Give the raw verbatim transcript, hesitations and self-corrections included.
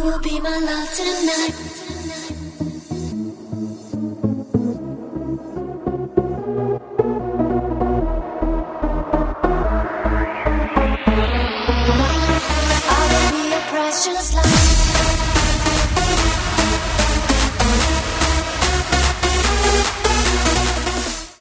will be my love tonight. I will be a precious life.